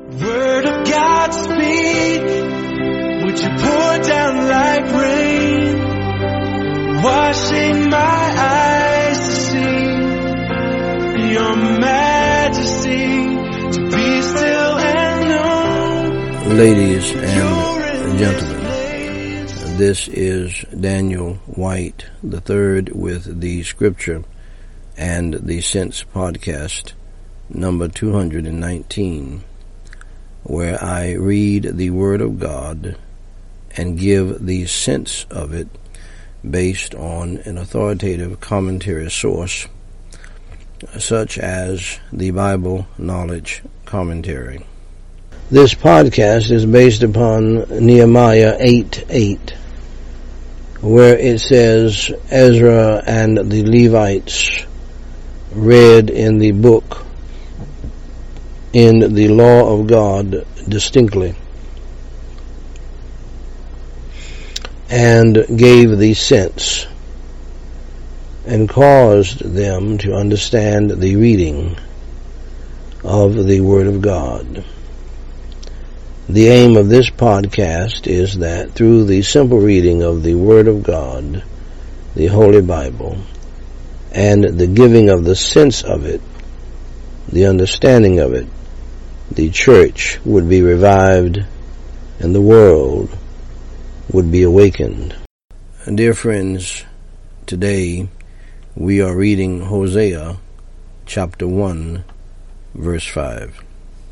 Word of God, speak. Would you pour down like rain, washing my eyes to see your majesty, to be still and know. Ladies and gentlemen, this is Daniel White III with the Scripture and the Sense podcast number 219, where I read the Word of God and give the sense of it based on an authoritative commentary source, such as the Bible Knowledge Commentary. This podcast is based upon Nehemiah 8:8, where it says, Ezra and the Levites read in the book in the law of God distinctly, and gave the sense, and caused them to understand the reading of the Word of God. The aim of this podcast is that through the simple reading of the Word of God, the Holy Bible, and the giving of the sense of it, the understanding of it, the church would be revived and the world would be awakened. Dear friends, today we are reading Hosea chapter 1, verse 5.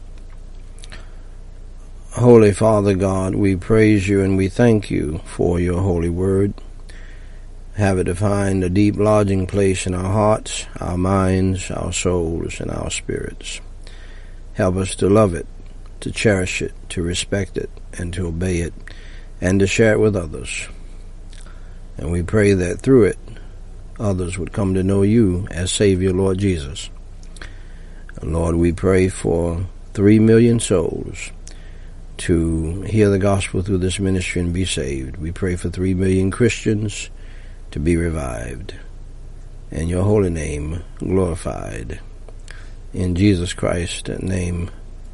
Holy Father God, we praise you and we thank you for your holy word. Have it find a deep lodging place in our hearts, our minds, our souls, and our spirits. Help us to love it, to cherish it, to respect it, and to obey it, and to share it with others. And we pray that through it, others would come to know you as Savior, Lord Jesus. And Lord, we pray for 3 million souls to hear the gospel through this ministry and be saved. We pray for 3 million Christians to be revived, and your holy name glorified. In Jesus Christ's name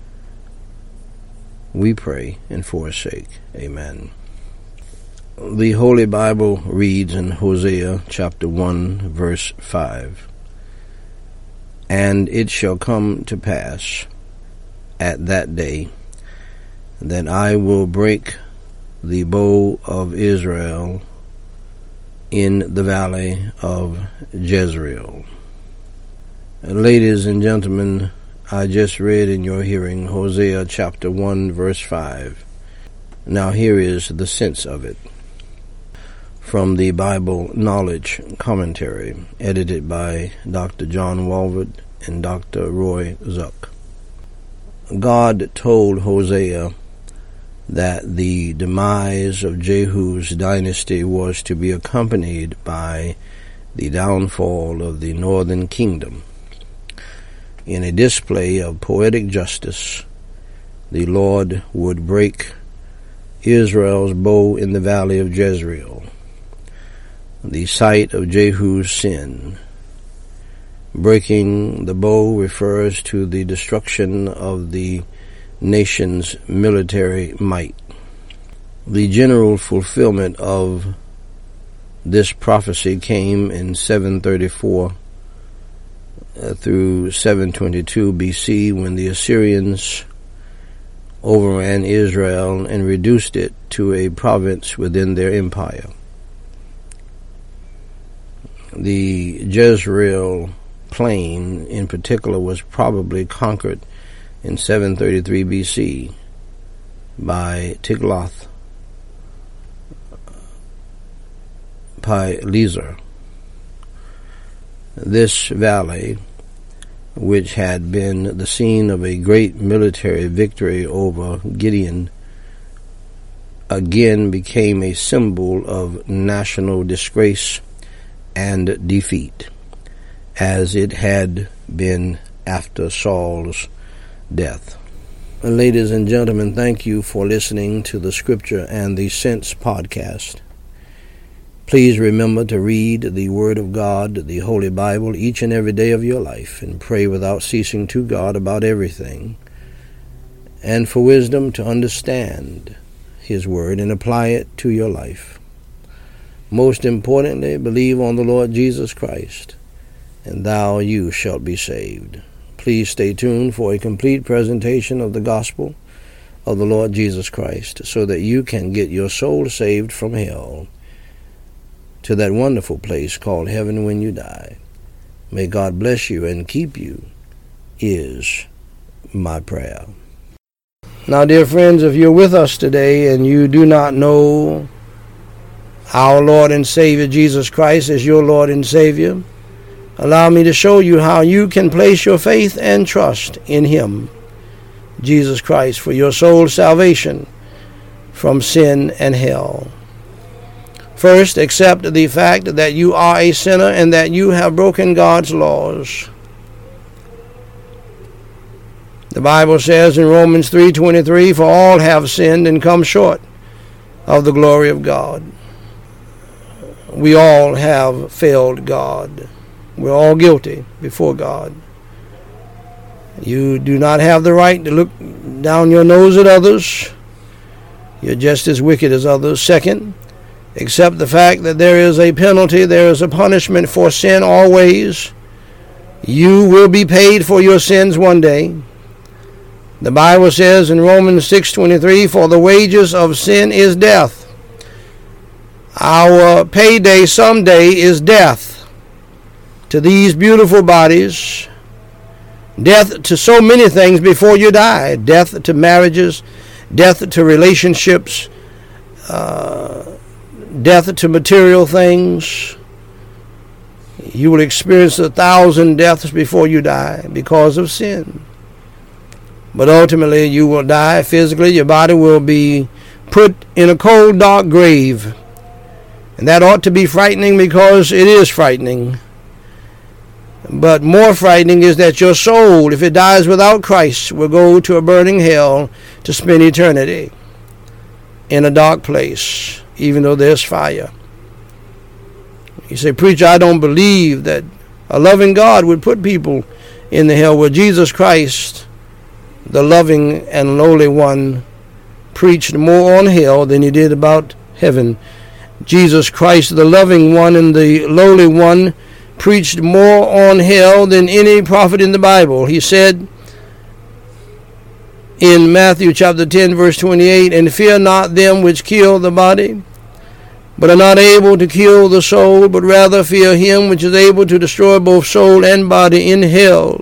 we pray, and for his sake, amen. The Holy Bible reads in Hosea chapter 1, verse 5, And it shall come to pass at that day that I will break the bow of Israel in the valley of Jezreel. Ladies and gentlemen, I just read in your hearing Hosea chapter 1, verse 5. Now here is the sense of it from the Bible Knowledge Commentary, edited by Dr. John Walvoord and Dr. Roy Zuck. God told Hosea that the demise of Jehu's dynasty was to be accompanied by the downfall of the northern kingdom. In a display of poetic justice, the Lord would break Israel's bow in the valley of Jezreel, the site of Jehu's sin. Breaking the bow refers to the destruction of the nation's military might. The general fulfillment of this prophecy came in 734 through 722 BC, when the Assyrians overran Israel and reduced it to a province within their empire. The Jezreel plain in particular was probably conquered in 733 BC by Tiglath-Pileser. This valley, which had been the scene of a great military victory over Gideon, again became a symbol of national disgrace and defeat, as it had been after Saul's death. Ladies and gentlemen, thank you for listening to the Scripture and the Sense podcast. Please remember to read the Word of God, the Holy Bible, each and every day of your life, and pray without ceasing to God about everything. and for wisdom to understand His Word and apply it to your life. Most importantly, believe on the Lord Jesus Christ, and you shalt be saved. Please stay tuned for a complete presentation of the gospel of the Lord Jesus Christ, so that you can get your soul saved from hell to that wonderful place called heaven when you die. May God bless you and keep you, is my prayer. Now, dear friends, if you're with us today and you do not know our Lord and Savior Jesus Christ as your Lord and Savior, allow me to show you how you can place your faith and trust in Him, Jesus Christ, for your soul's salvation from sin and hell. First, accept the fact that you are a sinner and that you have broken God's laws. The Bible says in Romans 3:23, "For all have sinned and come short of the glory of God." We all have failed God. We're all guilty before God. You do not have the right to look down your nose at others. You're just as wicked as others. Second, accept the fact that there is a penalty, there is a punishment for sin always. You will be paid for your sins one day. The Bible says in Romans 6:23, "For the wages of sin is death." Our payday someday is death to these beautiful bodies, death to so many things before you die, death to marriages, death to relationships, death to material things. You will experience 1,000 deaths before you die because of sin. But ultimately you will die physically. Your body will be put in a cold, dark grave. And that ought to be frightening, because it is frightening. But more frightening is that your soul, if it dies without Christ, will go to a burning hell to spend eternity in a dark place, even though there's fire. You say, "Preacher, I don't believe that a loving God would put people in the hell." Well, Jesus Christ, the loving and lowly one, preached more on hell than he did about heaven. Jesus Christ, the loving one and the lowly one, preached more on hell than any prophet in the Bible. He said in Matthew chapter 10, verse 28, "And fear not them which kill the body, but are not able to kill the soul, but rather fear him which is able to destroy both soul and body in hell."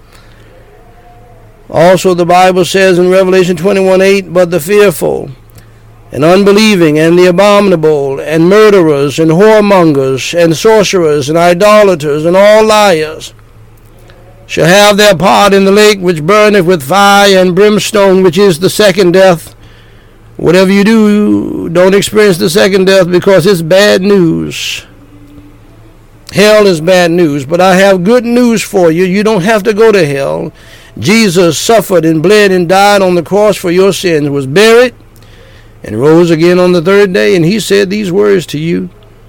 Also the Bible says in Revelation 21:8, "But the fearful and unbelieving and the abominable and murderers and whoremongers and sorcerers and idolaters and all liars shall have their part in the lake which burneth with fire and brimstone, which is the second death." Whatever you do, don't experience the second death, because it's bad news. Hell is bad news, but I have good news for you. You don't have to go to hell. Jesus suffered and bled and died on the cross for your sins, was buried, and rose again on the third day. And he said these words to you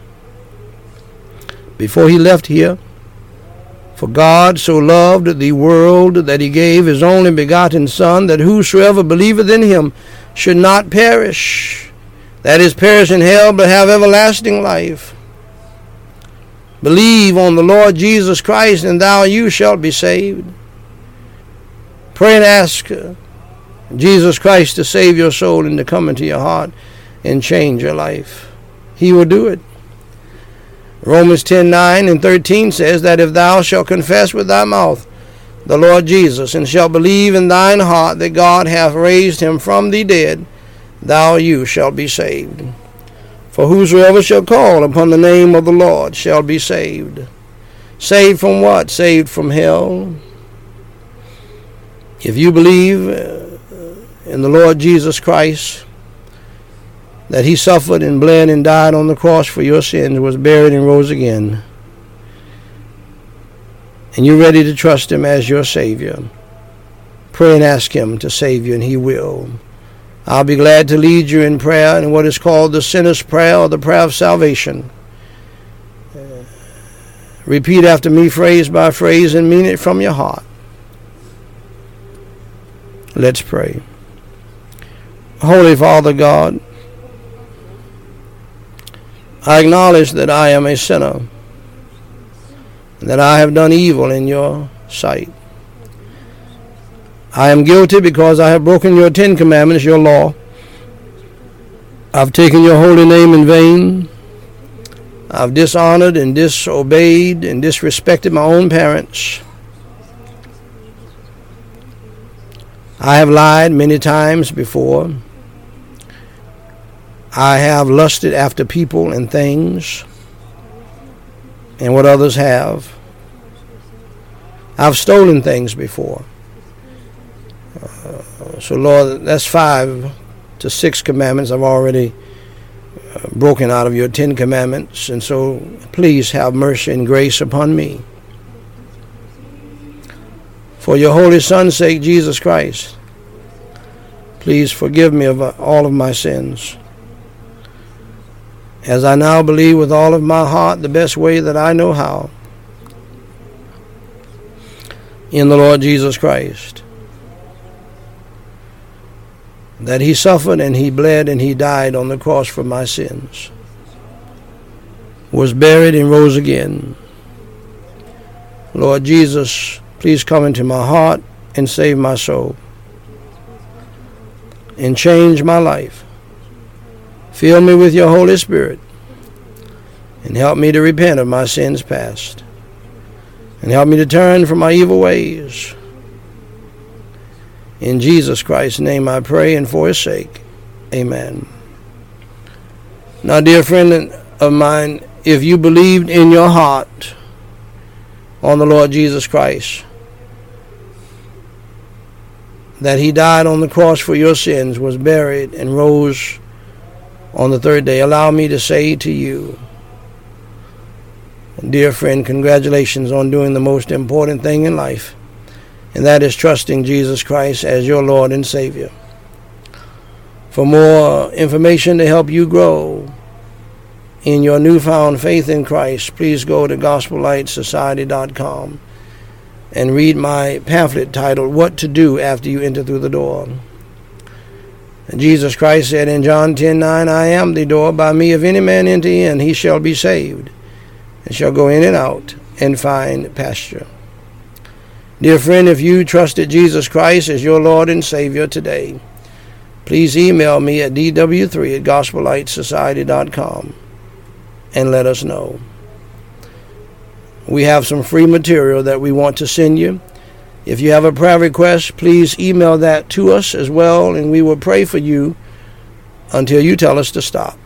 before he left here: "For God so loved the world that he gave his only begotten Son, that whosoever believeth in him should not perish," that is, perish in hell, but have everlasting life. Believe on the Lord Jesus Christ, and you shalt be saved. Pray and ask Jesus Christ to save your soul and to come into your heart and change your life. He will do it. Romans 10:9 and 13 says that if thou shalt confess with thy mouth the Lord Jesus, and shalt believe in thine heart that God hath raised him from the dead, you shalt be saved. For whosoever shall call upon the name of the Lord shall be saved. Saved from what? Saved from hell. If you believe in the Lord Jesus Christ, that he suffered and bled and died on the cross for your sins, was buried and rose again, and you're ready to trust him as your Savior, pray and ask him to save you, and he will. I'll be glad to lead you in prayer in what is called the sinner's prayer, or the prayer of salvation. Repeat after me, phrase by phrase, and mean it from your heart. Let's pray. Holy Father God, I acknowledge that I am a sinner, that I have done evil in your sight. I am guilty because I have broken your 10 commandments, your law. I've taken your holy name in vain. I've dishonored and disobeyed and disrespected my own parents. I have lied many times before. I have lusted after people and things and what others have. I've stolen things before. So, Lord, that's 5 to 6 commandments I've already broken out of your 10 commandments. And so, please have mercy and grace upon me. For your holy Son's sake, Jesus Christ, please forgive me of all of my sins. As I now believe with all of my heart, the best way that I know how, in the Lord Jesus Christ, that he suffered and he bled and he died on the cross for my sins, was buried and rose again. Lord Jesus, please come into my heart and save my soul and change my life. Fill me with your Holy Spirit and help me to repent of my sins past and help me to turn from my evil ways. In Jesus Christ's name I pray, and for his sake, amen. Now, dear friend of mine, if you believed in your heart on the Lord Jesus Christ, that he died on the cross for your sins, was buried, and rose on the 3rd day, allow me to say to you, dear friend, congratulations on doing the most important thing in life, and that is trusting Jesus Christ as your Lord and Savior. For more information to help you grow in your newfound faith in Christ, please go to GospelLightSociety.com and read my pamphlet titled, What to Do After You Enter Through the Door. And Jesus Christ said in John 10:9, I am the door. By me if any man enter in, he shall be saved, and shall go in and out and find pasture. Dear friend, if you trusted Jesus Christ as your Lord and Savior today, please email me at dw3@gospellightsociety.com and let us know. We have some free material that we want to send you. If you have a prayer request, please email that to us as well, and we will pray for you until you tell us to stop.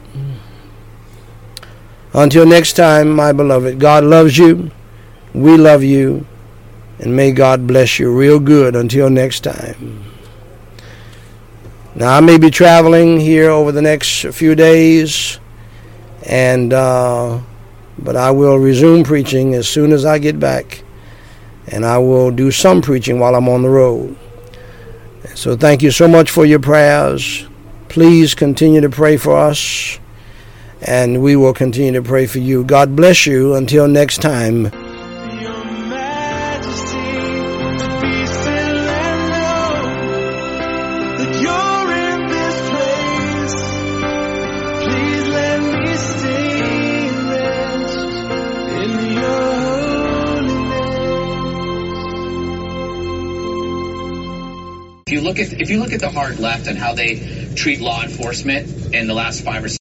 Until next time, my beloved, God loves you, we love you, and may God bless you real good until next time. Now, I may be traveling here over the next few days, and but I will resume preaching as soon as I get back, and I will do some preaching while I'm on the road. So thank you so much for your prayers. Please continue to pray for us, and we will continue to pray for you. God bless you until next time. If you look at the hard left and how they treat law enforcement in the last 5 or 6